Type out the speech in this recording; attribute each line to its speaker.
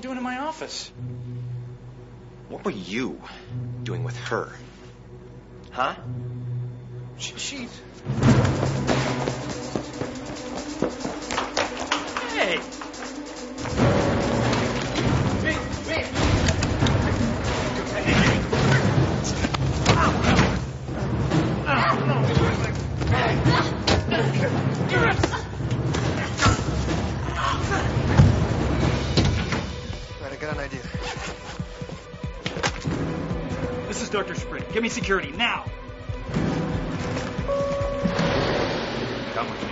Speaker 1: doing in my office?
Speaker 2: What were you doing with her? Huh?
Speaker 1: She's... Hey! Wait!
Speaker 3: Right, I got an idea.
Speaker 1: This is Dr. Spring. Give me security now! Come with me.